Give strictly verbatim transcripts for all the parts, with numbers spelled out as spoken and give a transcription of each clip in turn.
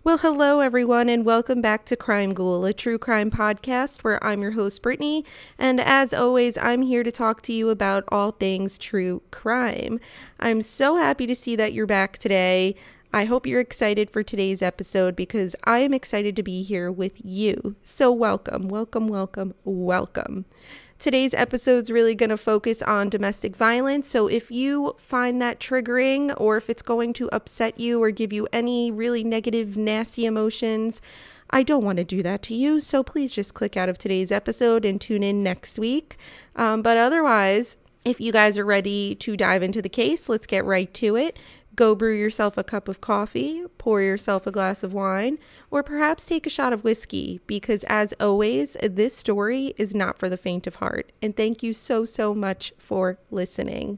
Well, hello everyone, and welcome back to Crime Ghoul, a true crime podcast where I'm your host, Brittany, and as always, I'm here to talk to you about all things true crime. I'm so happy to see that you're back today. I hope you're excited for today's episode because I am excited to be here with you. So welcome, welcome, welcome, welcome. Today's episode is really going to focus on domestic violence, so if you find that triggering or if it's going to upset you or give you any really negative, nasty emotions, I don't want to do that to you, so please just click out of today's episode and tune in next week. Um, but otherwise, if you guys are ready to dive into the case, let's get right to it. Go brew yourself a cup of coffee, pour yourself a glass of wine, or perhaps take a shot of whiskey, because as always, this story is not for the faint of heart. And thank you so, so much for listening.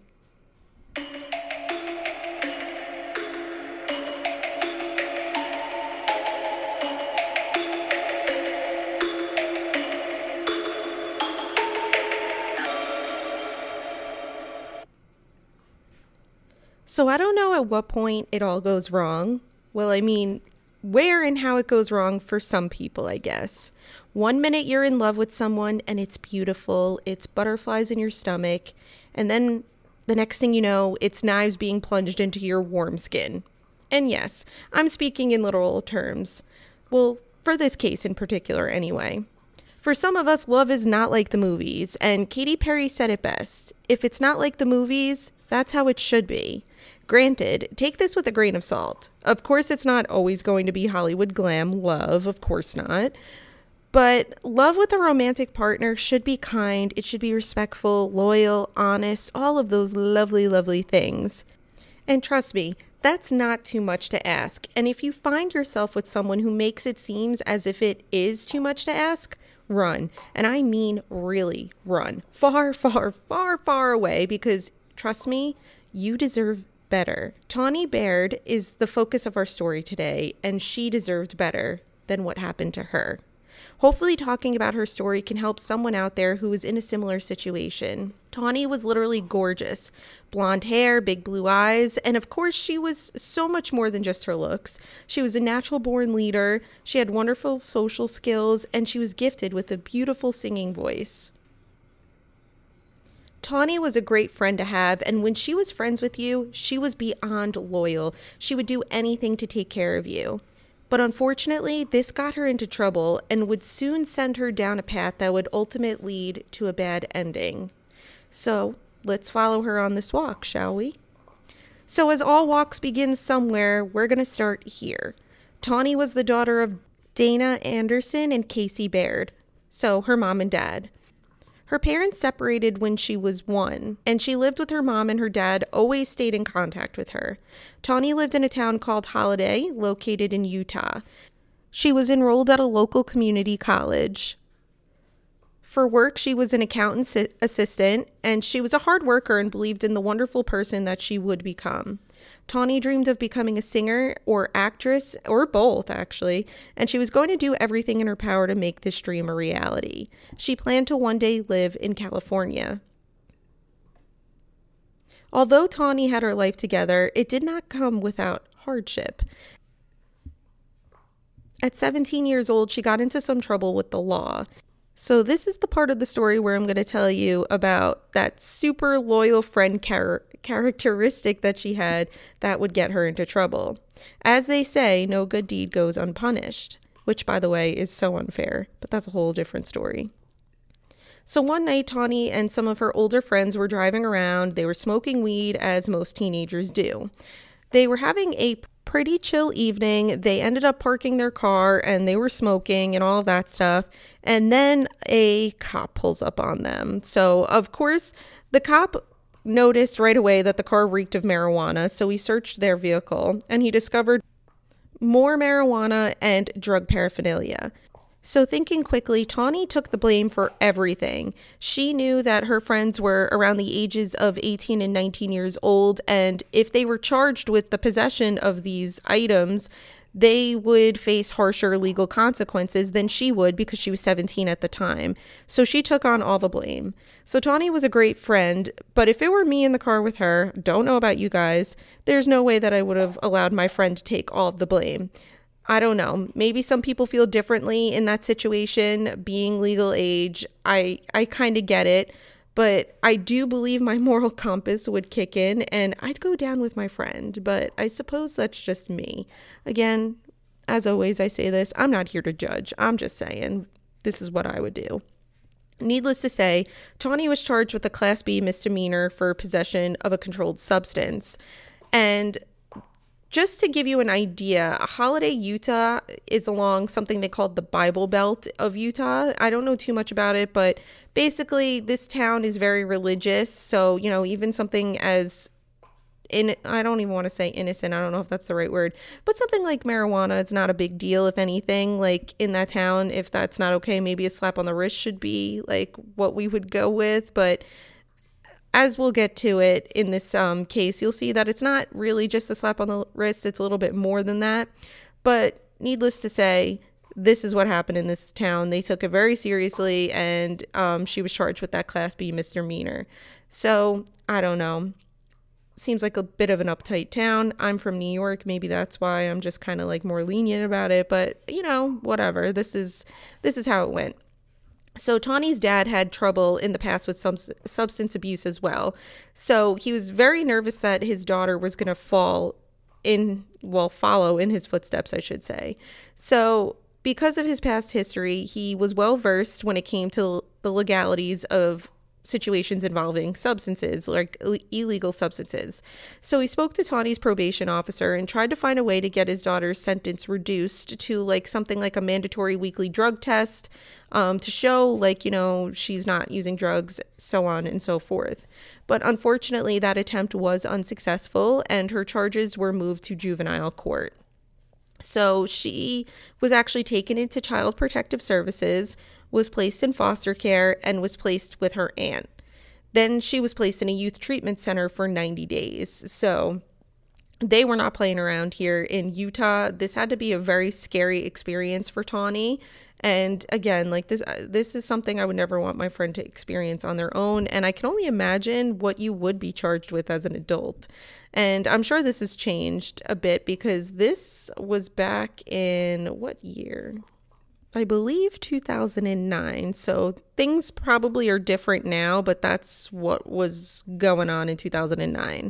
So I don't know at what point it all goes wrong. Well, I mean, where and how it goes wrong for some people, I guess. One minute you're in love with someone and it's beautiful, it's butterflies in your stomach, and then the next thing you know, it's knives being plunged into your warm skin. And yes, I'm speaking in literal terms. Well, for this case in particular anyway. For some of us, love is not like the movies, and Katy Perry said it best. If it's not like the movies, that's how it should be. Granted, take this with a grain of salt. Of course, it's not always going to be Hollywood glam love, of course not. But love with a romantic partner should be kind, it should be respectful, loyal, honest, all of those lovely, lovely things. And trust me, that's not too much to ask. And if you find yourself with someone who makes it seem as if it is too much to ask, run. And I mean really run. Far, far, far, far away, because trust me, you deserve better. Tawny Baird is the focus of our story today, and she deserved better than what happened to her. Hopefully talking about her story can help someone out there who is in a similar situation. Tawny was literally gorgeous. Blonde hair, big blue eyes, and of course she was so much more than just her looks. She was a natural born leader, she had wonderful social skills, and she was gifted with a beautiful singing voice. Tawny was a great friend to have, and when she was friends with you, she was beyond loyal. She would do anything to take care of you. But unfortunately, this got her into trouble and would soon send her down a path that would ultimately lead to a bad ending. So, let's follow her on this walk, shall we? So as all walks begin somewhere, we're going to start here. Tawny was the daughter of Dana Anderson and Casey Baird, so her mom and dad. Her parents separated when she was one, and she lived with her mom, and her dad always stayed in contact with her. Tawny lived in a town called Holiday, located in Utah. She was enrolled at a local community college. For work, she was an accountant si- assistant, and she was a hard worker and believed in the wonderful person that she would become. Tawny dreamed of becoming a singer or actress, or both actually, and she was going to do everything in her power to make this dream a reality. She planned to one day live in California. Although Tawny had her life together, it did not come without hardship. At seventeen years old, she got into some trouble with the law. So this is the part of the story where I'm going to tell you about that super loyal friend char- characteristic that she had that would get her into trouble. As they say, no good deed goes unpunished, which, by the way, is so unfair, but that's a whole different story. So one night, Tawny and some of her older friends were driving around. They were smoking weed, as most teenagers do. They were having a pretty chill evening. They ended up parking their car and they were smoking and all of that stuff. And then a cop pulls up on them. So, of course, the cop noticed right away that the car reeked of marijuana. So he searched their vehicle and he discovered more marijuana and drug paraphernalia. So thinking quickly, Tawny took the blame for everything. She knew that her friends were around the ages of eighteen and nineteen years old, and if they were charged with the possession of these items, they would face harsher legal consequences than she would because she was seventeen at the time. So she took on all the blame. So Tawny was a great friend, but if it were me in the car with her, don't know about you guys, there's no way that I would have allowed my friend to take all of the blame. I don't know. Maybe some people feel differently in that situation, being legal age. I I kind of get it, but I do believe my moral compass would kick in and I'd go down with my friend, but I suppose that's just me. Again, as always, I say this, I'm not here to judge. I'm just saying this is what I would do. Needless to say, Tawny was charged with a Class B misdemeanor for possession of a controlled substance. And just to give you an idea, Holiday, Utah is along something they called the Bible Belt of Utah. I don't know too much about it, but basically this town is very religious. So, you know, even something as in I don't even want to say innocent. I don't know if that's the right word, but something like marijuana, it's not a big deal. If anything, like in that town, if that's not okay, maybe a slap on the wrist should be like what we would go with. But as we'll get to it in this um, case, you'll see that it's not really just a slap on the wrist. It's a little bit more than that. But needless to say, this is what happened in this town. They took it very seriously, and um, she was charged with that Class B misdemeanor. So I don't know. Seems like a bit of an uptight town. I'm from New York. Maybe that's why I'm just kind of like more lenient about it. But, you know, whatever. This is this is how it went. So Tawny's dad had trouble in the past with some substance abuse as well. So he was very nervous that his daughter was going to fall in, well, follow in his footsteps, I should say. So because of his past history, he was well versed when it came to the legalities of situations involving substances, like illegal substances. So he spoke to Tawny's probation officer and tried to find a way to get his daughter's sentence reduced to like something like a mandatory weekly drug test um, to show like, you know, she's not using drugs, so on and so forth. But unfortunately, that attempt was unsuccessful and her charges were moved to juvenile court. So she was actually taken into Child Protective Services, was placed in foster care, and was placed with her aunt. Then she was placed in a youth treatment center for ninety days. So they were not playing around here in Utah. This had to be a very scary experience for Tawny. And again, like this, this is something I would never want my friend to experience on their own. And I can only imagine what you would be charged with as an adult. And I'm sure this has changed a bit because this was back in what year? I believe two thousand nine. So things probably are different now, but that's what was going on in two thousand nine.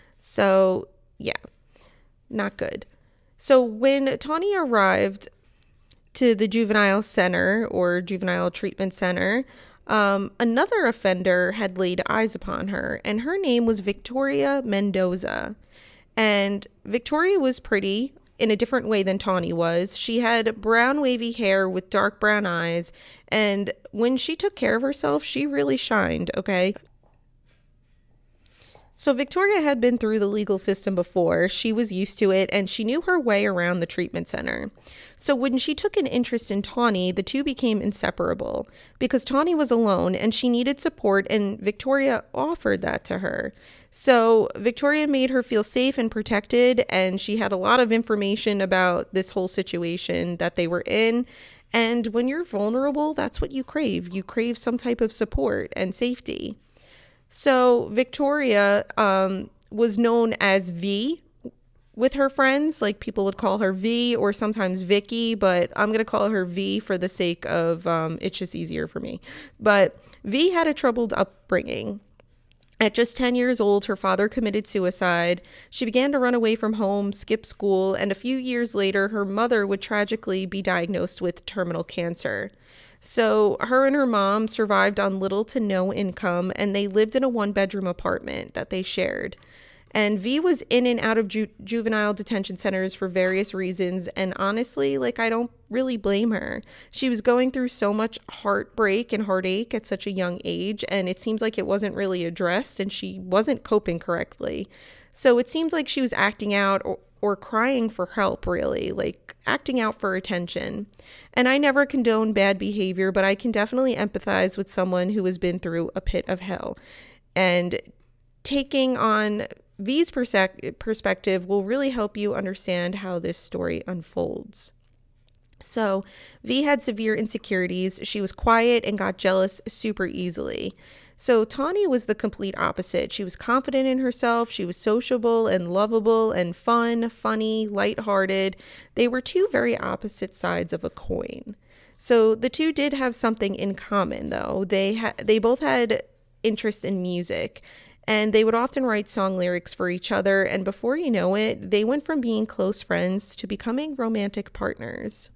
So yeah, not good. So when Tawny arrived to the juvenile center or juvenile treatment center, um, another offender had laid eyes upon her, and her name was Victoria Mendoza. And Victoria was pretty in a different way than Tawny was. She had brown wavy hair with dark brown eyes, and when she took care of herself, she really shined, okay? So Victoria had been through the legal system before. She was used to it, and she knew her way around the treatment center. So when she took an interest in Tawny, the two became inseparable because Tawny was alone and she needed support, and Victoria offered that to her. So Victoria made her feel safe and protected, and she had a lot of information about this whole situation that they were in. And when you're vulnerable, that's what you crave. You crave some type of support and safety. So Victoria um, was known as V with her friends. Like, people would call her V or sometimes Vicky, but I'm going to call her V for the sake of um, it's just easier for me. But V had a troubled upbringing. At just ten years old, her father committed suicide. She began to run away from home, skip school, and a few years later, her mother would tragically be diagnosed with terminal cancer. So her and her mom survived on little to no income, and they lived in a one-bedroom apartment that they shared. And V was in and out of ju- juvenile detention centers for various reasons, and honestly, like, I don't really blame her. She was going through so much heartbreak and heartache at such a young age, and it seems like it wasn't really addressed, and she wasn't coping correctly. So it seems like she was acting out or or crying for help, really, like acting out for attention. And I never condone bad behavior, but I can definitely empathize with someone who has been through a pit of hell. And taking on V's persec- perspective will really help you understand how this story unfolds. So V had severe insecurities. She was quiet and got jealous super easily. So Tawny was the complete opposite. She was confident in herself. She was sociable and lovable and fun, funny, lighthearted. They were two very opposite sides of a coin. So the two did have something in common, though. They ha- they both had interest in music, and they would often write song lyrics for each other. And before you know it, they went from being close friends to becoming romantic partners.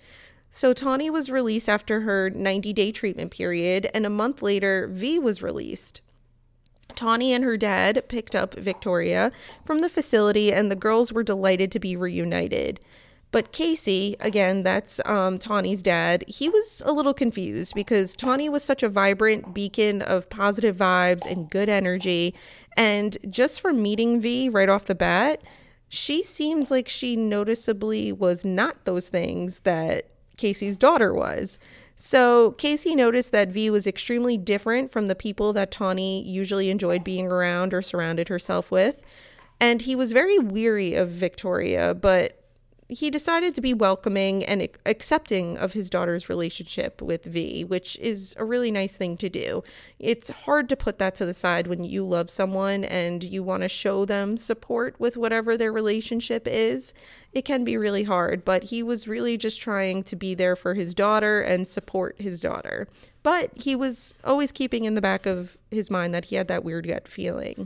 So Tawny was released after her ninety-day treatment period, and a month later, V was released. Tawny and her dad picked up Victoria from the facility, and the girls were delighted to be reunited. But Casey, again, that's um, Tawny's dad, he was a little confused because Tawny was such a vibrant beacon of positive vibes and good energy. And just from meeting V right off the bat, she seemed like she noticeably was not those things that Casey's daughter was. So Casey noticed that V was extremely different from the people that Tawny usually enjoyed being around or surrounded herself with. And he was very weary of Victoria, but he decided to be welcoming and accepting of his daughter's relationship with V, which is a really nice thing to do. It's hard to put that to the side when you love someone and you want to show them support with whatever their relationship is. It can be really hard, but he was really just trying to be there for his daughter and support his daughter. But he was always keeping in the back of his mind that he had that weird gut feeling.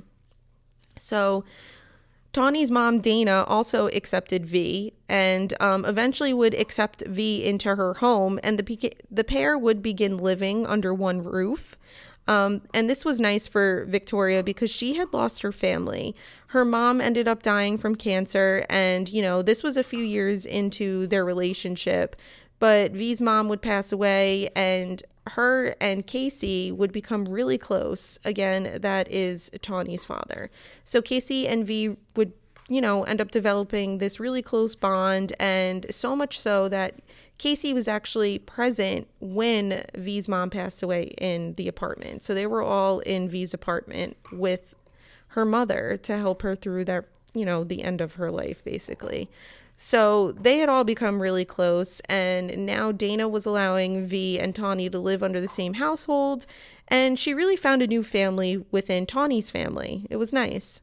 So Tawny's mom, Dana, also accepted V and um, eventually would accept V into her home, and the the pair would begin living under one roof. Um, and this was nice for Victoria because she had lost her family. Her mom ended up dying from cancer, and, you know, this was a few years into their relationship. But V's mom would pass away, and her and Casey would become really close. Again, that is Tawny's father. So Casey and V would, you know, end up developing this really close bond, and so much so that Casey was actually present when V's mom passed away in the apartment. So they were all in V's apartment with her mother to help her through that, you know, the end of her life, basically. So they had all become really close, and now Dana was allowing V and Tawny to live under the same household, and she really found a new family within Tawny's family. It was nice.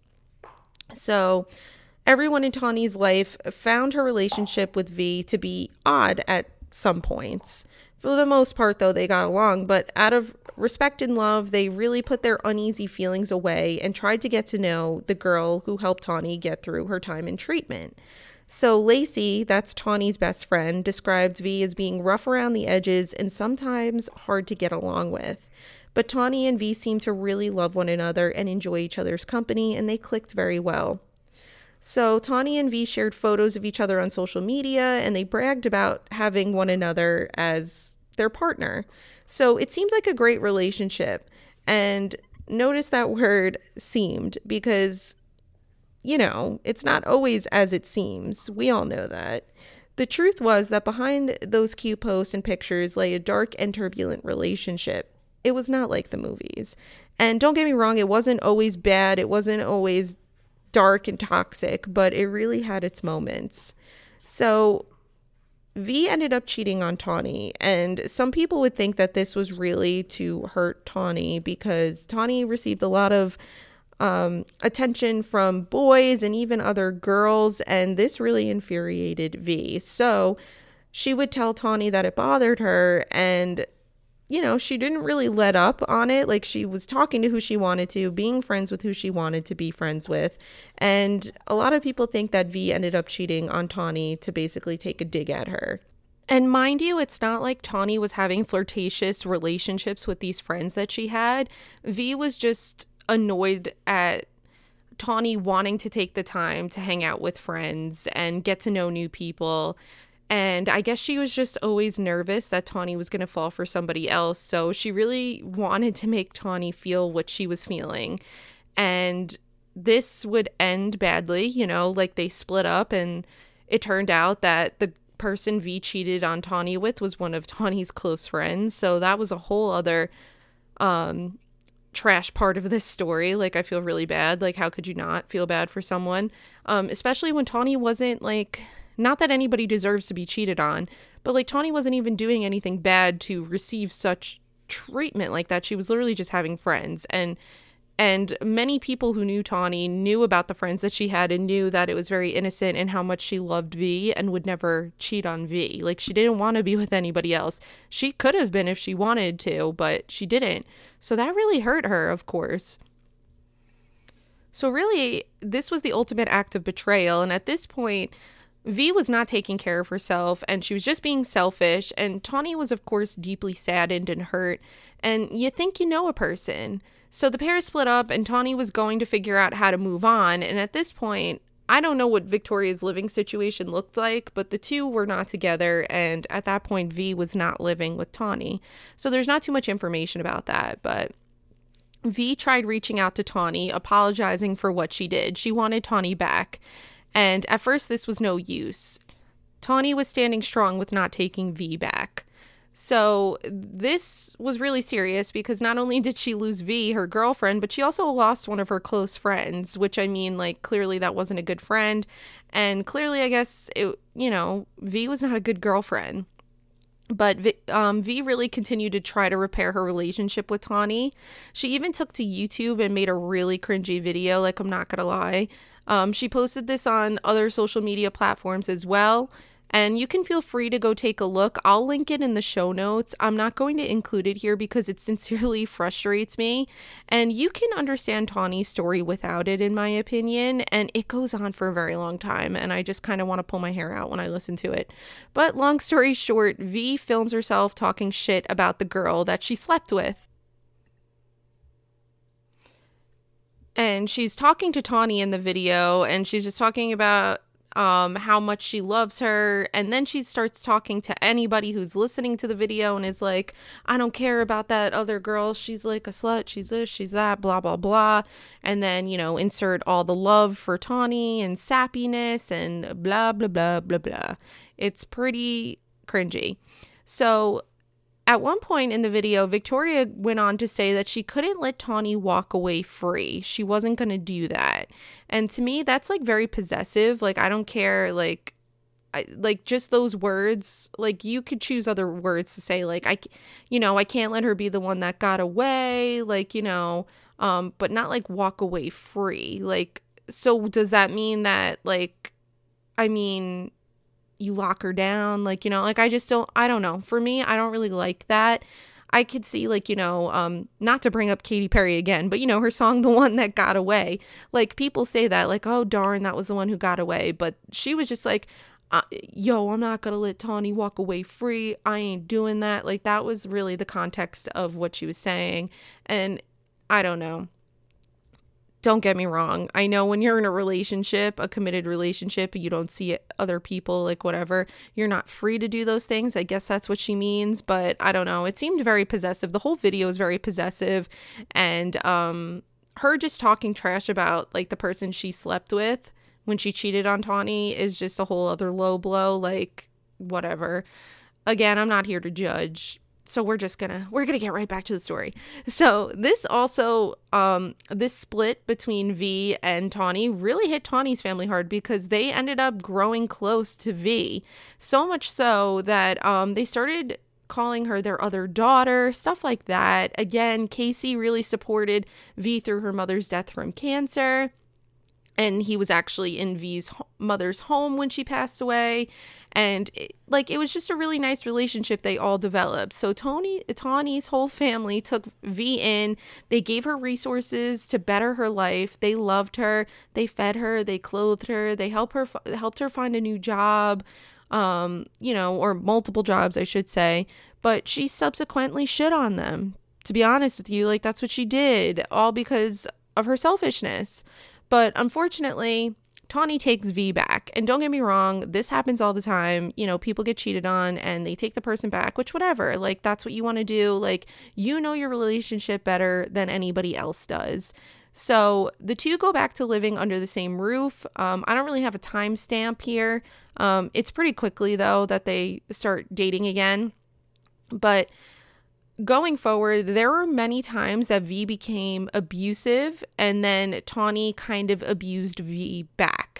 So everyone in Tawny's life found her relationship with V to be odd at some points. For the most part, though, they got along, but out of respect and love, they really put their uneasy feelings away and tried to get to know the girl who helped Tawny get through her time in treatment. So Lacey, that's Tawny's best friend, described V as being rough around the edges and sometimes hard to get along with. But Tawny and V seemed to really love one another and enjoy each other's company, and they clicked very well. So Tawny and V shared photos of each other on social media, and they bragged about having one another as their partner. So it seems like a great relationship. And notice that word "seemed" because, you know, it's not always as it seems. We all know that. The truth was that behind those cute posts and pictures lay a dark and turbulent relationship. It was not like the movies. And don't get me wrong, it wasn't always bad. It wasn't always dark and toxic, but it really had its moments. So V ended up cheating on Tawny, and some people would think that this was really to hurt Tawny because Tawny received a lot of um, attention from boys and even other girls, and this really infuriated V. So she would tell Tawny that it bothered her, and you know, she didn't really let up on it. Like, she was talking to who she wanted to, being friends with who she wanted to be friends with. And a lot of people think that V ended up cheating on Tawny to basically take a dig at her. And mind you, it's not like Tawny was having flirtatious relationships with these friends that she had. V was just annoyed at Tawny wanting to take the time to hang out with friends and get to know new people. And I guess she was just always nervous that Tawny was going to fall for somebody else. So she really wanted to make Tawny feel what she was feeling. And this would end badly, you know, like they split up. And it turned out that the person V cheated on Tawny with was one of Tawny's close friends. So that was a whole other um, trash part of this story. Like, I feel really bad. Like, how could you not feel bad for someone? Um, especially when Tawny wasn't like... Not that anybody deserves to be cheated on, but like Tawny wasn't even doing anything bad to receive such treatment like that. She was literally just having friends. And And many people who knew Tawny knew about the friends that she had and knew that it was very innocent and how much she loved V and would never cheat on V. Like, she didn't want to be with anybody else. She could have been if she wanted to, but she didn't. So that really hurt her, of course. So really, this was the ultimate act of betrayal. And at this point, V was not taking care of herself and she was just being selfish. And Tawny was, of course, deeply saddened and hurt. And you think you know a person. So the pair split up and Tawny was going to figure out how to move on. And at this point, I don't know what Victoria's living situation looked like, but the two were not together. And at that point, V was not living with Tawny. So there's not too much information about that. But V tried reaching out to Tawny, apologizing for what she did. She wanted Tawny back. And at first, this was no use. Tawny was standing strong with not taking V back. So this was really serious because not only did she lose V, her girlfriend, but she also lost one of her close friends, which, I mean, like, clearly that wasn't a good friend. And clearly, I guess, it, you know, V was not a good girlfriend. But v, um, V really continued to try to repair her relationship with Tawny. She even took to YouTube and made a really cringy video, like, I'm not gonna lie. Um, she posted this on other social media platforms as well. And you can feel free to go take a look. I'll link it in the show notes. I'm not going to include it here because it sincerely frustrates me. And you can understand Tawny's story without it, in my opinion. And it goes on for a very long time. And I just kind of want to pull my hair out when I listen to it. But long story short, V films herself talking shit about the girl that she slept with. And she's talking to Tawny in the video. And she's just talking about um how much she loves her, and then she starts talking to anybody who's listening to the video and is like, I don't care about that other girl, she's like a slut, she's this, she's that, blah blah blah. And then, you know, insert all the love for Tawny and sappiness and blah blah blah blah blah. It's pretty cringy. So at one point in the video, Victoria went on to say that she couldn't let Tawny walk away free. She wasn't going to do that. And to me, that's like very possessive. Like, I don't care. Like, I, like just those words, like you could choose other words to say, like, I, you know, I can't let her be the one that got away. Like, you know, um, but not like walk away free. Like, so does that mean that, like, I mean, you lock her down? Like, you know, like, I just don't, I don't know. For me, I don't really like that. I could see, like, you know, um, not to bring up Katy Perry again, but, you know, her song, The One That Got Away, like, people say that, like, oh, darn, that was the one who got away. But she was just like, uh, yo, I'm not gonna let Tawny walk away free. I ain't doing that. Like, that was really the context of what she was saying. And I don't know. Don't get me wrong. I know when you're in a relationship, a committed relationship, you don't see other people, like whatever, you're not free to do those things. I guess that's what she means, but I don't know. It seemed very possessive. The whole video is very possessive, and um, her just talking trash about like the person she slept with when she cheated on Tawny is just a whole other low blow. Like, whatever. Again, I'm not here to judge. So we're just gonna, we're gonna get right back to the story. So this also, um, this split between V and Tawny really hit Tawny's family hard because they ended up growing close to V. So much so that, um, they started calling her their other daughter, stuff like that. Again, Casey really supported V through her mother's death from cancer. And he was actually in V's mother's home when she passed away. And it, like, it was just a really nice relationship they all developed. So Tony, Tawny's whole family took V in. They gave her resources to better her life. They loved her. They fed her. They clothed her. They helped her, helped her find a new job, um, you know, or multiple jobs, I should say. But she subsequently shit on them. To be honest with you, like, that's what she did, all because of her selfishness. But unfortunately, Tawny takes V back. And don't get me wrong, this happens all the time. You know, people get cheated on and they take the person back, which whatever. Like, that's what you want to do. Like, you know your relationship better than anybody else does. So the two go back to living under the same roof. Um, I don't really have a timestamp here. Um, it's pretty quickly, though, that they start dating again. But going forward, there were many times that V became abusive and then Tawny kind of abused V back.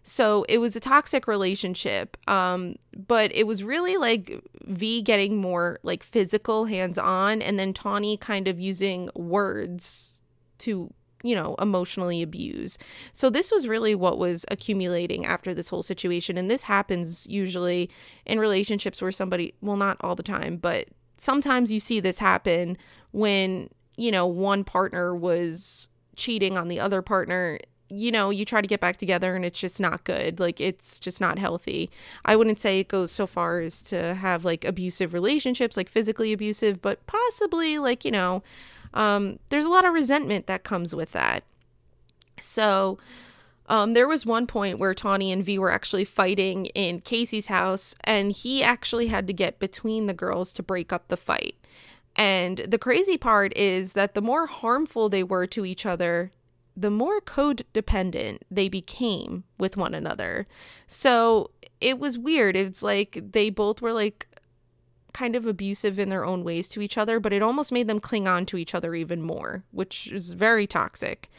So it was a toxic relationship. Um, but it was really like V getting more like physical, hands-on, and then Tawny kind of using words to, you know, emotionally abuse. So this was really what was accumulating after this whole situation. And this happens usually in relationships where somebody, well, not all the time, but sometimes you see this happen when, you know, one partner was cheating on the other partner. You know, you try to get back together and it's just not good. Like, it's just not healthy. I wouldn't say it goes so far as to have like abusive relationships, like physically abusive, but possibly like, you know, um, there's a lot of resentment that comes with that. So um, there was one point where Tawny and V were actually fighting in Casey's house, and he actually had to get between the girls to break up the fight. And the crazy part is that the more harmful they were to each other, the more codependent they became with one another. So it was weird. It's like they both were like kind of abusive in their own ways to each other, but it almost made them cling on to each other even more, which is very toxic.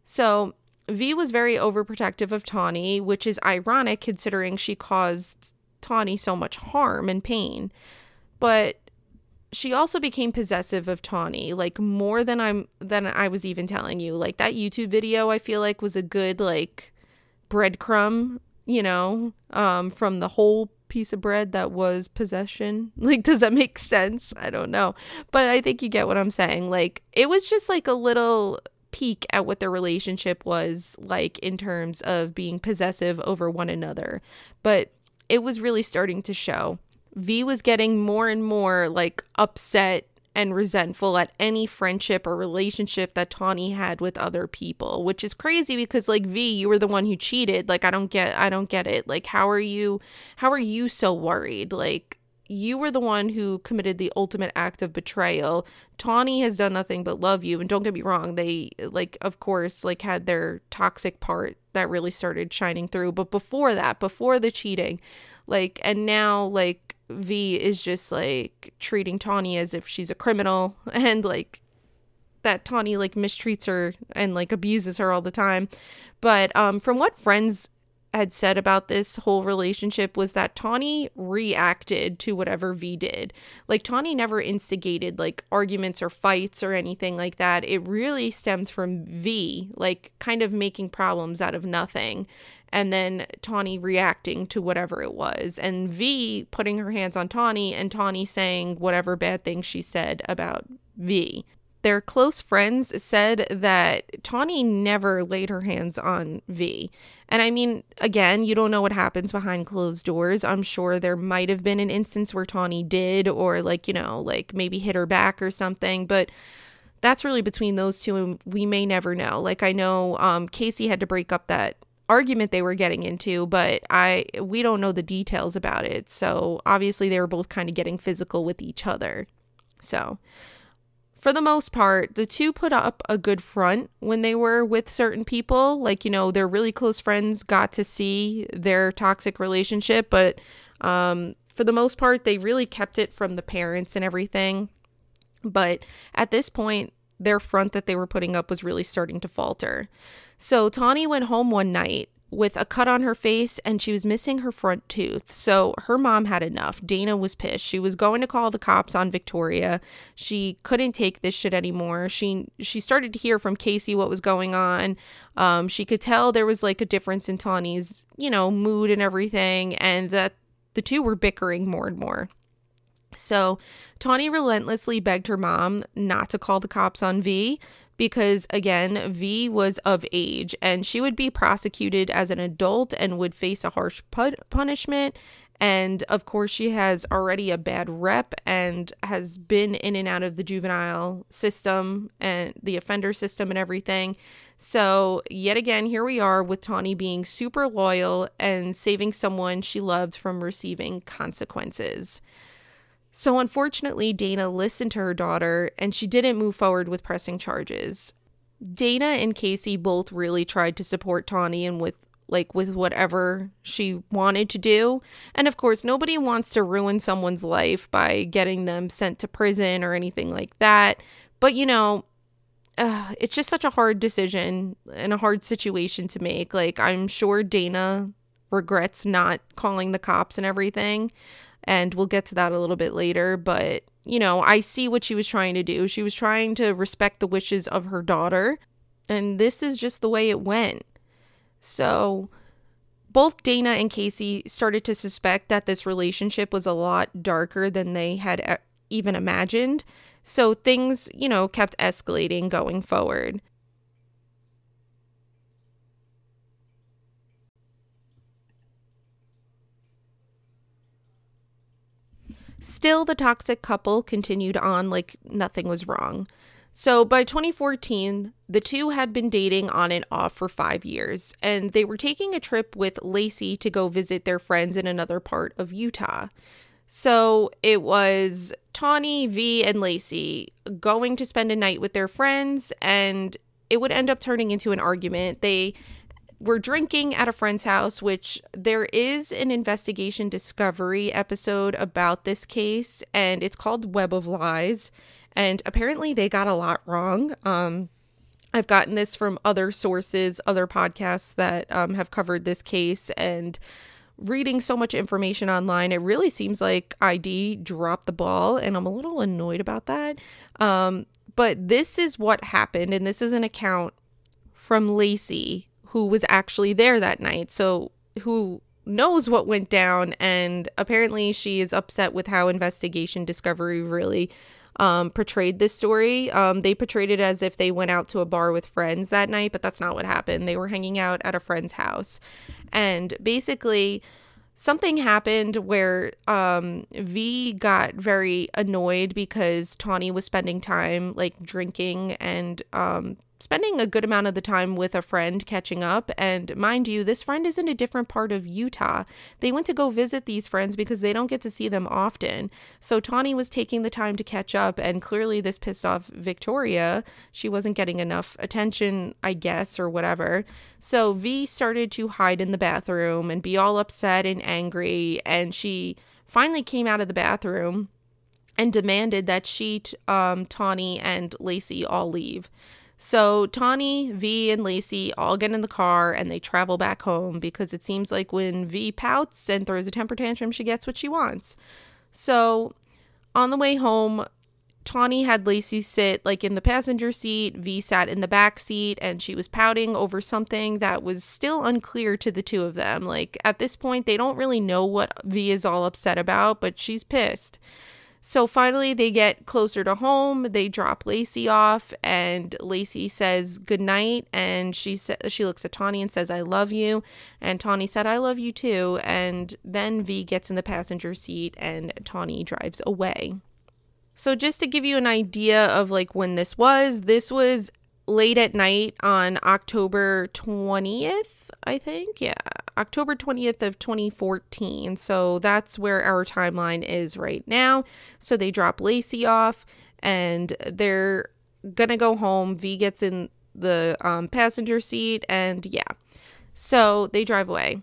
So V was very overprotective of Tawny, which is ironic considering she caused Tawny so much harm and pain. But she also became possessive of Tawny, like more than I'm than I was even telling you. Like that YouTube video, I feel like was a good like breadcrumb, you know, um, from the whole piece of bread that was possession. Like, does that make sense? I don't know, but I think you get what I'm saying. Like, it was just like a little peek at what their relationship was like in terms of being possessive over one another, but it was really starting to show. V was getting more and more like upset and resentful at any friendship or relationship that Tawny had with other people, which is crazy because like V, you were the one who cheated. Like, I don't get, I don't get it. Like, how are you, how are you so worried? Like, you were the one who committed the ultimate act of betrayal. Tawny has done nothing but love you. And don't get me wrong, they like, of course, like had their toxic part that really started shining through. But before that, before the cheating, like, and now like V is just like treating Tawny as if she's a criminal, and like that Tawny like mistreats her and like abuses her all the time. But um, from what friends had said about this whole relationship was that Tawny reacted to whatever V did. Like, Tawny never instigated like arguments or fights or anything like that. It really stemmed from V, like kind of making problems out of nothing, and then Tawny reacting to whatever it was, and V putting her hands on Tawny, and Tawny saying whatever bad things she said about V. Their close friends said that Tawny never laid her hands on V. And I mean, again, you don't know what happens behind closed doors. I'm sure there might have been an instance where Tawny did, or like, you know, like maybe hit her back or something. But that's really between those two, and we may never know. Like, I know um, Casey had to break up that argument they were getting into, but I we don't know the details about it. So obviously they were both kind of getting physical with each other. So for the most part, the two put up a good front when they were with certain people. Like, you know, their really close friends got to see their toxic relationship, but um, for the most part, they really kept it from the parents and everything. But at this point, their front that they were putting up was really starting to falter. So Tawny went home one night with a cut on her face, and she was missing her front tooth. So her mom had enough. Dana was pissed. She was going to call the cops on Victoria. She couldn't take this shit anymore. She she started to hear from Casey what was going on. Um, she could tell there was like a difference in Tawny's, you know, mood and everything, and that the two were bickering more and more. So Tawny relentlessly begged her mom not to call the cops on V, because, again, V was of age and she would be prosecuted as an adult and would face a harsh pu- punishment. And, of course, she has already a bad rep and has been in and out of the juvenile system and the offender system and everything. So, yet again, here we are with Tawny being super loyal and saving someone she loved from receiving consequences. So unfortunately, Dana listened to her daughter, and she didn't move forward with pressing charges. Dana and Casey both really tried to support Tawny and with like with whatever she wanted to do. And of course, nobody wants to ruin someone's life by getting them sent to prison or anything like that. But you know, uh, it's just such a hard decision and a hard situation to make. Like, I'm sure Dana regrets not calling the cops and everything. And we'll get to that a little bit later. But, you know, I see what she was trying to do. She was trying to respect the wishes of her daughter. And this is just the way it went. So both Dana and Casey started to suspect that this relationship was a lot darker than they had even imagined. So things, you know, kept escalating going forward. Still, the toxic couple continued on like nothing was wrong. So by twenty fourteen, the two had been dating on and off for five years, and they were taking a trip with Lacey to go visit their friends in another part of Utah. So it was Tawny, V, and Lacey going to spend a night with their friends, and it would end up turning into an argument. They were drinking at a friend's house, which there is an investigation discovery episode about this case, and it's called Web of Lies. And apparently they got a lot wrong. Um, I've gotten this from other sources, other podcasts that um, have covered this case, and reading so much information online, it really seems like I D dropped the ball, and I'm a little annoyed about that. Um, but this is what happened, and this is an account from Lacey, who was actually there that night, so who knows what went down, and apparently she is upset with how Investigation Discovery really um, portrayed this story. Um, they portrayed it as if they went out to a bar with friends that night, but that's not what happened. They were hanging out at a friend's house, and basically something happened where um, V got very annoyed because Tawny was spending time like drinking and um, spending a good amount of the time with a friend catching up. And mind you, this friend is in a different part of Utah. They went to go visit these friends because they don't get to see them often. So Tawny was taking the time to catch up, and clearly this pissed off Victoria. She wasn't getting enough attention, I guess, or whatever. So V started to hide in the bathroom and be all upset and angry, and she finally came out of the bathroom and demanded that she, um, Tawny, and Lacey all leave. So Tawny, V, and Lacey all get in the car and they travel back home because it seems like when V pouts and throws a temper tantrum, she gets what she wants. So on the way home, Tawny had Lacey sit like in the passenger seat, V sat in the back seat, and she was pouting over something that was still unclear to the two of them. Like at this point, they don't really know what V is all upset about, but she's pissed. So finally they get closer to home, they drop Lacey off, and Lacey says goodnight, and she sa- she looks at Tawny and says, "I love you," and Tawny said, "I love you too," and then V gets in the passenger seat and Tawny drives away. So just to give you an idea of like when this was, this was late at night on October twentieth, I think. Yeah, October twentieth of twenty fourteen. So that's where our timeline is right now. So they drop Lacey off and they're gonna go home. V gets in the um, passenger seat, and yeah. So they drive away.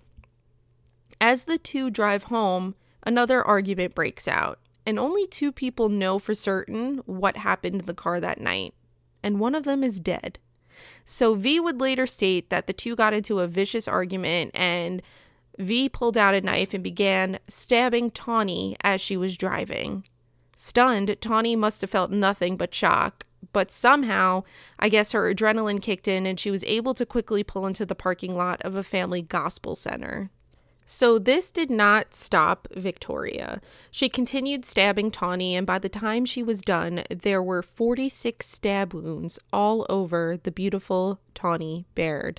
As the two drive home, another argument breaks out, and only two people know for certain what happened in the car that night, and one of them is dead. So V would later state that the two got into a vicious argument, and V pulled out a knife and began stabbing Tawny as she was driving. Stunned, Tawny must have felt nothing but shock, but somehow, I guess her adrenaline kicked in and she was able to quickly pull into the parking lot of a family gospel center. So this did not stop Victoria. She continued stabbing Tawny, and by the time she was done, there were forty-six stab wounds all over the beautiful Tawny Baird.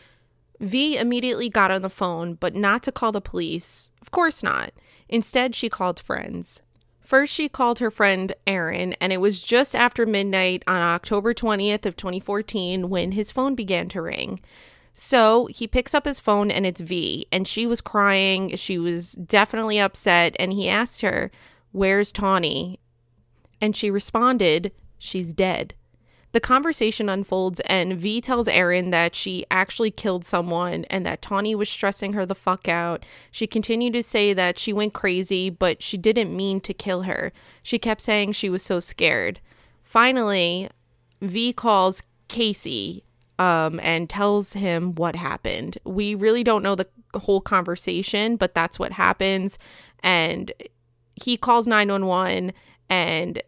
V immediately got on the phone, but not to call the police. Of course not. Instead, she called friends. First, she called her friend Aaron, and it was just after midnight on October twentieth of twenty fourteen when his phone began to ring. So he picks up his phone and it's V, and she was crying. She was definitely upset, and he asked her, "Where's Tawny?" And she responded, "She's dead." The conversation unfolds, and V tells Aaron that she actually killed someone and that Tawny was stressing her the fuck out. She continued to say that she went crazy, but she didn't mean to kill her. She kept saying she was so scared. Finally, V calls Casey, um, and tells him what happened. We really don't know the whole conversation, but that's what happens. And he calls nine one one, and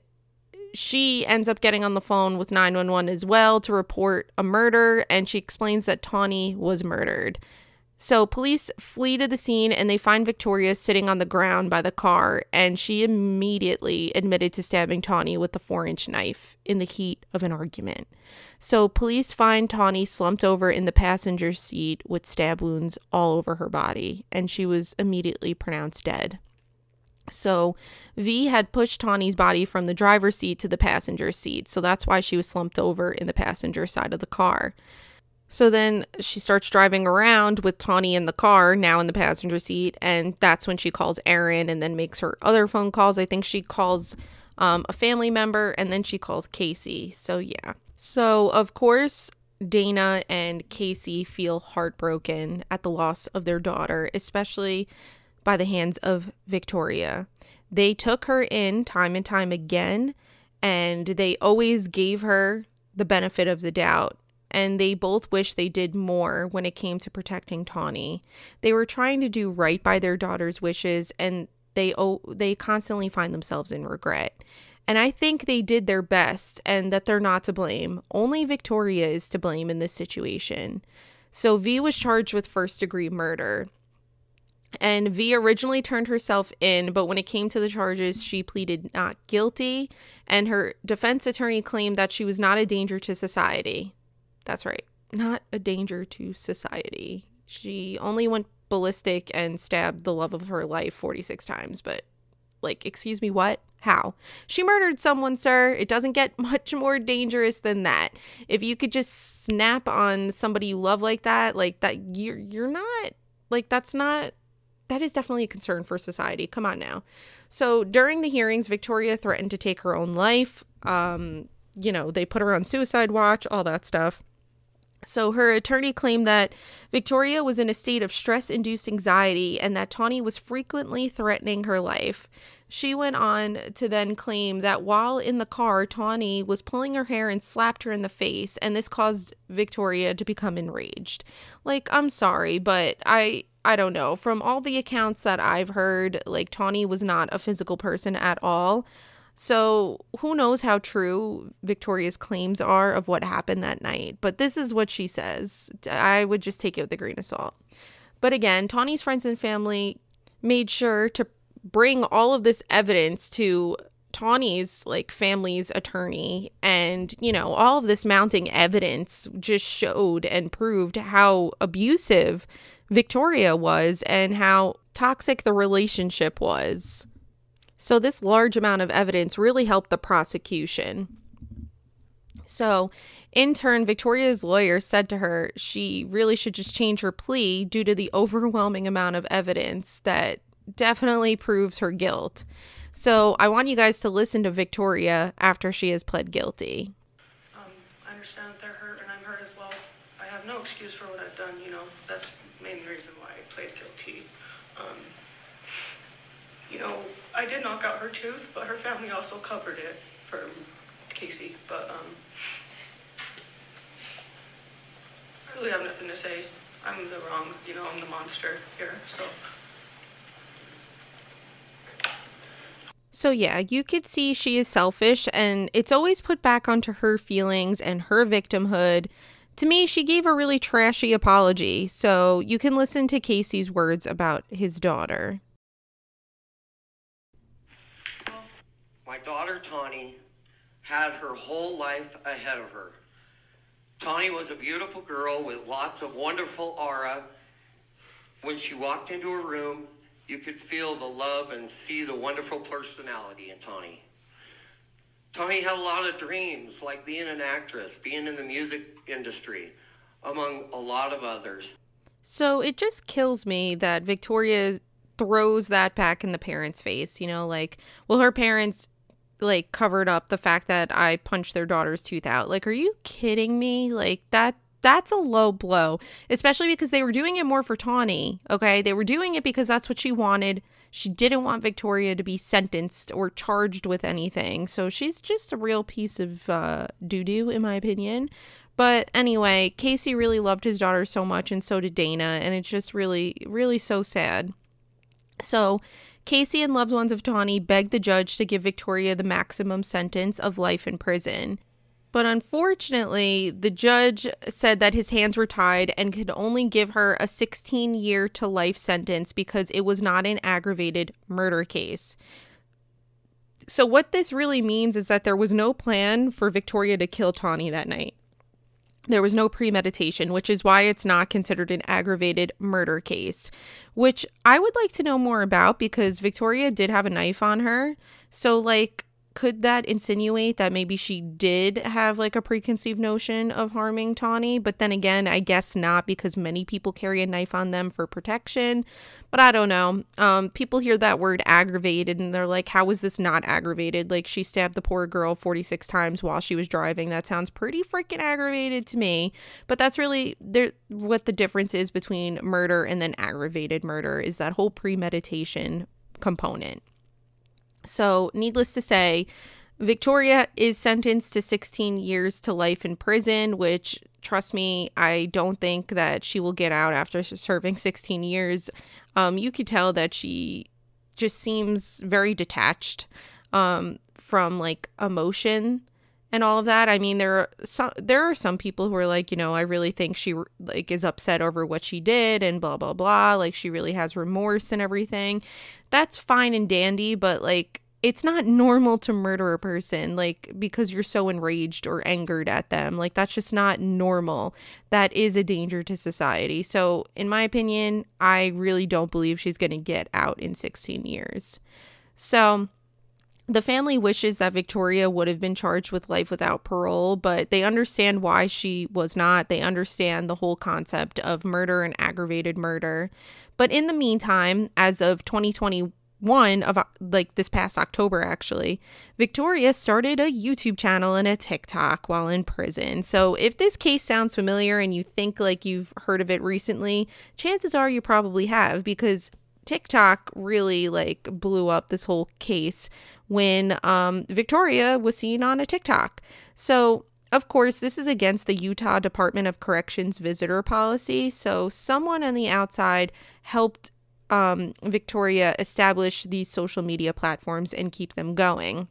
she ends up getting on the phone with nine one one as well to report a murder, and she explains that Tawny was murdered. So police flee to the scene, and they find Victoria sitting on the ground by the car, and she immediately admitted to stabbing Tawny with the four-inch knife in the heat of an argument. So police find Tawny slumped over in the passenger seat with stab wounds all over her body, and she was immediately pronounced dead. So V had pushed Tawny's body from the driver's seat to the passenger seat, so that's why she was slumped over in the passenger side of the car. So then she starts driving around with Tawny in the car, now in the passenger seat, and that's when she calls Aaron and then makes her other phone calls. I think she calls um, a family member, and then she calls Casey. So yeah. So of course, Dana and Casey feel heartbroken at the loss of their daughter, especially by the hands of Victoria. They took her in time and time again, and they always gave her the benefit of the doubt. And they both wish they did more when it came to protecting Tawny. They were trying to do right by their daughter's wishes, and they oh, they constantly find themselves in regret. And I think they did their best, and that they're not to blame. Only Victoria is to blame in this situation. So V was charged with first-degree murder. And V originally turned herself in, but when it came to the charges, she pleaded not guilty, and her defense attorney claimed that she was not a danger to society. That's right, not a danger to society. She only went ballistic and stabbed the love of her life forty-six times, but, like, excuse me, what? How? She murdered someone, sir. It doesn't get much more dangerous than that. If you could just snap on somebody you love like that, like, that, you're, you're not, like, that's not... That is definitely a concern for society. Come on now. So during the hearings, Victoria threatened to take her own life. Um, you know, they put her on suicide watch, all that stuff. So her attorney claimed that Victoria was in a state of stress-induced anxiety and that Tawny was frequently threatening her life. She went on to then claim that while in the car, Tawny was pulling her hair and slapped her in the face, and this caused Victoria to become enraged. Like, I'm sorry, but I... I don't know. From all the accounts that I've heard, like, Tawny was not a physical person at all. So who knows how true Victoria's claims are of what happened that night. But this is what she says. I would just take it with a grain of salt. But again, Tawny's friends and family made sure to bring all of this evidence to Tawny's, like, family's attorney. And, you know, all of this mounting evidence just showed and proved how abusive Victoria was and how toxic the relationship was. So this large amount of evidence really helped the prosecution. So in turn, Victoria's lawyer said to her she really should just change her plea due to the overwhelming amount of evidence that definitely proves her guilt. So I want you guys to listen to Victoria after she has pled guilty. Um, I understand they're hurt, and I'm hurt as well. I have no excuse for what I've done, you know. That's the main reason why I played guilty. Um, you know, I did knock out her tooth, but her family also covered it for Casey. But um, I really have nothing to say. I'm the wrong, you know, I'm the monster here, so... So yeah, you could see she is selfish, and it's always put back onto her feelings and her victimhood. To me, she gave a really trashy apology, so you can listen to Casey's words about his daughter. My daughter, Tawny, had her whole life ahead of her. Tawny was a beautiful girl with lots of wonderful aura. When she walked into a room, you could feel the love and see the wonderful personality in Tawny. Tawny had a lot of dreams, like being an actress, being in the music industry, among a lot of others. So it just kills me that Victoria throws that back in the parents' face, you know, like, well, her parents, like, covered up the fact that I punched their daughter's tooth out. Like, are you kidding me? Like, that That's a low blow, especially because they were doing it more for Tawny, okay? They were doing it because that's what she wanted. She didn't want Victoria to be sentenced or charged with anything. So she's just a real piece of uh, doo-doo, in my opinion. But anyway, Casey really loved his daughter so much, and so did Dana, and it's just really, really so sad. So Casey and loved ones of Tawny begged the judge to give Victoria the maximum sentence of life in prison. But unfortunately, the judge said that his hands were tied and could only give her a sixteen year to life sentence because it was not an aggravated murder case. So what this really means is that there was no plan for Victoria to kill Tawny that night. There was no premeditation, which is why it's not considered an aggravated murder case, which I would like to know more about because Victoria did have a knife on her. So, like, could that insinuate that maybe she did have, like, a preconceived notion of harming Tawny? But then again, I guess not, because many people carry a knife on them for protection. But I don't know. Um, people hear that word aggravated and they're like, how is this not aggravated? Like, she stabbed the poor girl forty-six times while she was driving. That sounds pretty freaking aggravated to me. But that's really there. What the difference is between murder and then aggravated murder is that whole premeditation component. So, needless to say, Victoria is sentenced to sixteen years to life in prison, which, trust me, I don't think that she will get out after serving sixteen years. Um, you could tell that she just seems very detached um, from, like, emotion and all of that. I mean, there are some, there are some people who are like, you know, I really think she, like, is upset over what she did and blah, blah, blah. Like, she really has remorse and everything. That's fine and dandy, but, like, it's not normal to murder a person, like, because you're so enraged or angered at them. Like, that's just not normal. That is a danger to society. So, in my opinion, I really don't believe she's going to get out in sixteen years. So, the family wishes that Victoria would have been charged with life without parole, but they understand why she was not. They understand the whole concept of murder and aggravated murder. But in the meantime, as of twenty twenty-one, of like this past October, actually, Victoria started a YouTube channel and a TikTok while in prison. So if this case sounds familiar and you think like you've heard of it recently, chances are you probably have, because TikTok really like blew up this whole case when um, Victoria was seen on a TikTok. So, of course, this is against the Utah Department of Corrections visitor policy. So someone on the outside helped um, Victoria establish these social media platforms and keep them going.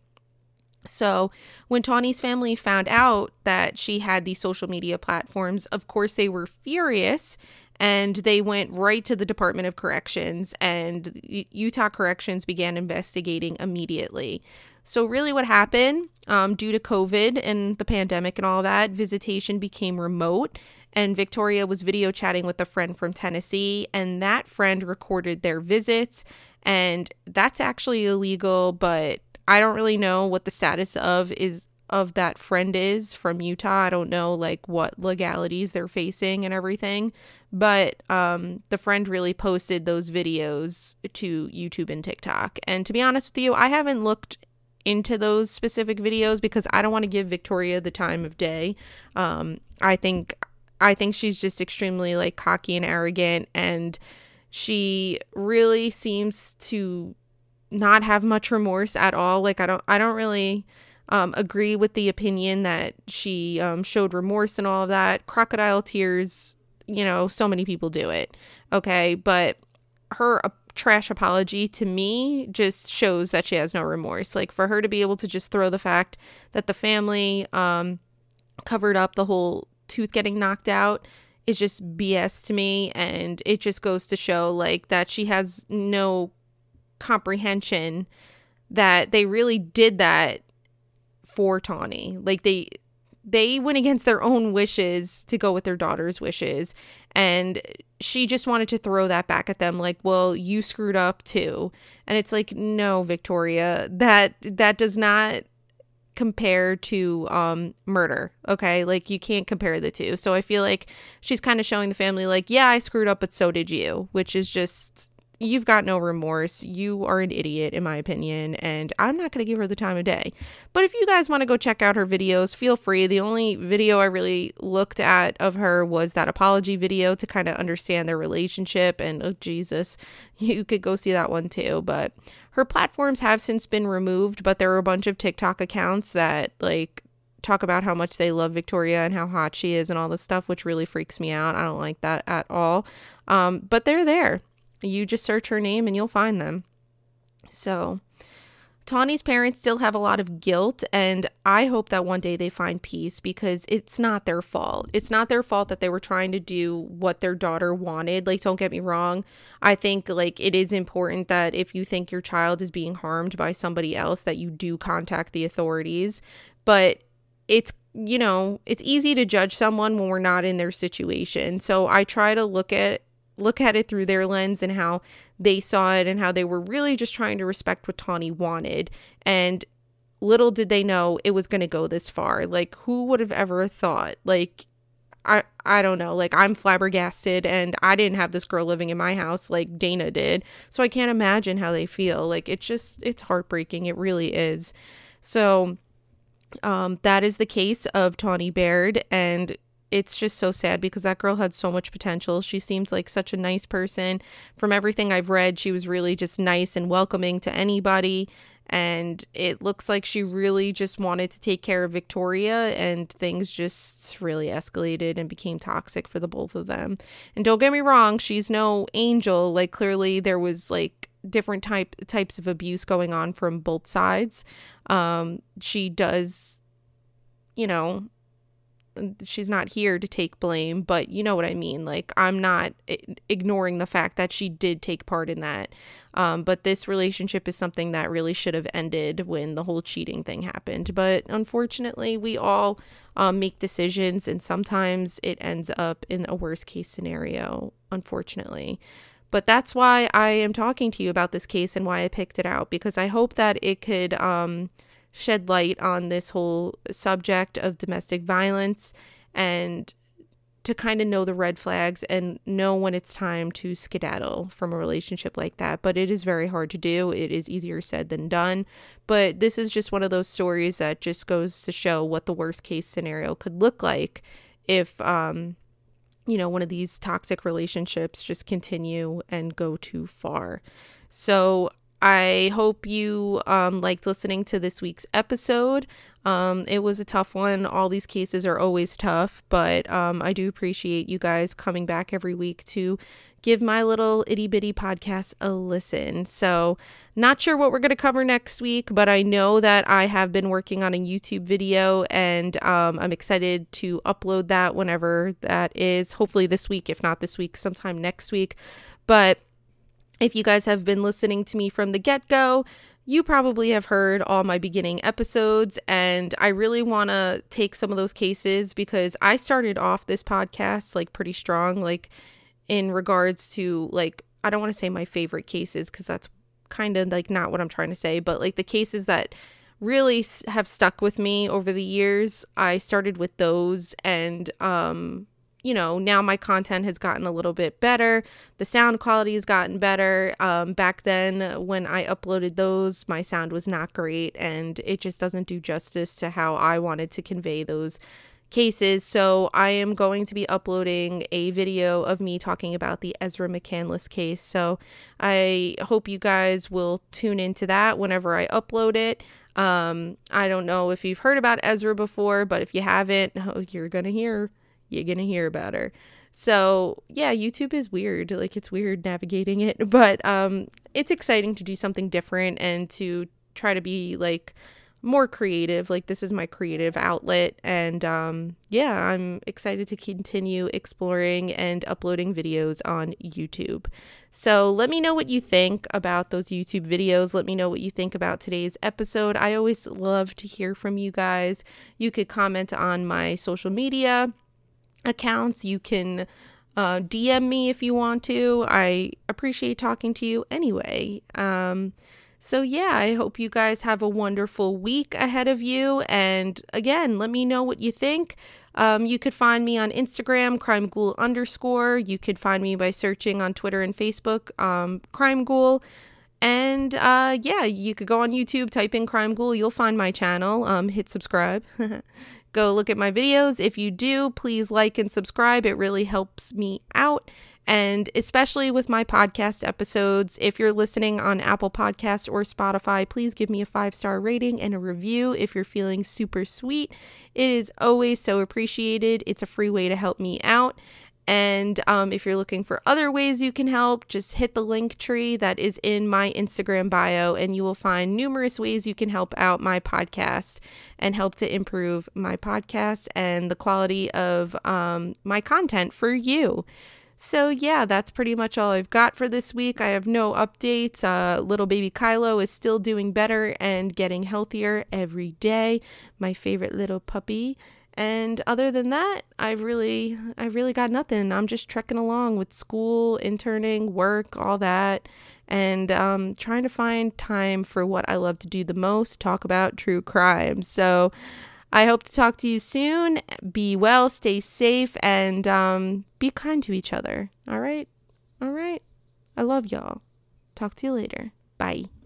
So when Tawny's family found out that she had these social media platforms, of course, they were furious. And they went right to the Department of Corrections, and Utah Corrections began investigating immediately. So really what happened, um, due to COVID and the pandemic and all that, visitation became remote, and Victoria was video chatting with a friend from Tennessee, and that friend recorded their visits, and that's actually illegal, but I don't really know what the status of is of that friend is from Utah. I don't know like what legalities they're facing and everything, but um the friend really posted those videos to YouTube and TikTok. And to be honest with you, I haven't looked into those specific videos because I don't want to give Victoria the time of day. um I think I think she's just extremely like cocky and arrogant, and she really seems to not have much remorse at all. Like I don't I don't really Um, agree with the opinion that she um, showed remorse and all of that. Crocodile tears, you know, so many people do it. Okay. But her uh, trash apology to me just shows that she has no remorse. Like for her to be able to just throw the fact that the family um, covered up the whole tooth getting knocked out is just B S to me. And it just goes to show like that she has no comprehension that they really did that for Tawny. Like they they went against their own wishes to go with their daughter's wishes, and she just wanted to throw that back at them like, well, you screwed up too. And it's like, no, Victoria, that that does not compare to um murder. Okay, like you can't compare the two. So I feel like she's kind of showing the family like, yeah, I screwed up, but so did you, which is just, you've got no remorse. You are an idiot, in my opinion, and I'm not going to give her the time of day. But if you guys want to go check out her videos, feel free. The only video I really looked at of her was that apology video to kind of understand their relationship, and oh Jesus, you could go see that one too. But her platforms have since been removed, but there are a bunch of TikTok accounts that like talk about how much they love Victoria and how hot she is and all this stuff, which really freaks me out. I don't like that at all. Um, but they're there. You just search her name and you'll find them. So Tawny's parents still have a lot of guilt, and I hope that one day they find peace, because it's not their fault. It's not their fault that they were trying to do what their daughter wanted. Like, don't get me wrong. I think, like, it is important that if you think your child is being harmed by somebody else, that you do contact the authorities. But it's, you know, it's easy to judge someone when we're not in their situation. So I try to look at look at it through their lens and how they saw it, and how they were really just trying to respect what Tawny wanted. And little did they know it was going to go this far. Like, who would have ever thought? Like, I I don't know. Like, I'm flabbergasted, and I didn't have this girl living in my house like Dana did. So I can't imagine how they feel. Like, it's just, it's heartbreaking. It really is. So um, that is the case of Tawny Baird, and it's just so sad because that girl had so much potential. She seemed like such a nice person. From everything I've read, she was really just nice and welcoming to anybody. And it looks like she really just wanted to take care of Victoria, and things just really escalated and became toxic for the both of them. And don't get me wrong, she's no angel. Like, clearly there was like different type types of abuse going on from both sides. Um, she does, you know, she's not here to take blame, but you know what I mean? Like, I'm not ignoring the fact that she did take part in that. Um, but this relationship is something that really should have ended when the whole cheating thing happened. But unfortunately, we all um, make decisions, and sometimes it ends up in a worst case scenario, unfortunately. But that's why I am talking to you about this case and why I picked it out, because I hope that it could um, shed light on this whole subject of domestic violence, and to kind of know the red flags and know when it's time to skedaddle from a relationship like that. But it is very hard to do. It is easier said than done. But this is just one of those stories that just goes to show what the worst case scenario could look like if, um, you know, one of these toxic relationships just continue and go too far. So I hope you um, liked listening to this week's episode. Um, it was a tough one. All these cases are always tough, but um, I do appreciate you guys coming back every week to give my little itty bitty podcast a listen. So not sure what we're going to cover next week, but I know that I have been working on a YouTube video, and um, I'm excited to upload that whenever that is. Hopefully this week, if not this week, sometime next week. But if you guys have been listening to me from the get-go, you probably have heard all my beginning episodes, and I really want to take some of those cases because I started off this podcast like pretty strong, like in regards to, like, I don't want to say my favorite cases because that's kind of like not what I'm trying to say, but like the cases that really have stuck with me over the years. I started with those, and um you know, now my content has gotten a little bit better. The sound quality has gotten better. Um, back then when I uploaded those, my sound was not great, and it just doesn't do justice to how I wanted to convey those cases. So I am going to be uploading a video of me talking about the Ezra McCandless case. So I hope you guys will tune into that whenever I upload it. Um, I don't know if you've heard about Ezra before, but if you haven't, oh, you're going to hear You're going to hear about her. So yeah, YouTube is weird. Like, it's weird navigating it, but um, it's exciting to do something different and to try to be like more creative. Like, this is my creative outlet. And um, yeah, I'm excited to continue exploring and uploading videos on YouTube. So let me know what you think about those YouTube videos. Let me know what you think about today's episode. I always love to hear from you guys. You could comment on my social media accounts. You can uh, D M me if you want to. I appreciate talking to you anyway. Um, so yeah, I hope you guys have a wonderful week ahead of you. And again, let me know what you think. Um, you could find me on Instagram, crimeghoul underscore. You could find me by searching on Twitter and Facebook, um, crimeghoul. And uh, yeah, you could go on YouTube, type in Crime Ghoul. You'll find my channel. Um, hit subscribe. Go look at my videos. If you do, please like and subscribe. It really helps me out. And especially with my podcast episodes, if you're listening on Apple Podcasts or Spotify, please give me a five-star rating and a review if you're feeling super sweet. It is always so appreciated. It's a free way to help me out. And um, if you're looking for other ways you can help, just hit the link tree that is in my Instagram bio, and you will find numerous ways you can help out my podcast and help to improve my podcast and the quality of um, my content for you. So yeah, that's pretty much all I've got for this week. I have no updates. Uh, little baby Kylo is still doing better and getting healthier every day. My favorite little puppy. And other than that, I've really, I really got nothing. I'm just trekking along with school, interning, work, all that, and um, trying to find time for what I love to do the most, talk about true crime. So I hope to talk to you soon. Be well, stay safe, and um, be kind to each other. All right? All right? I love y'all. Talk to you later. Bye.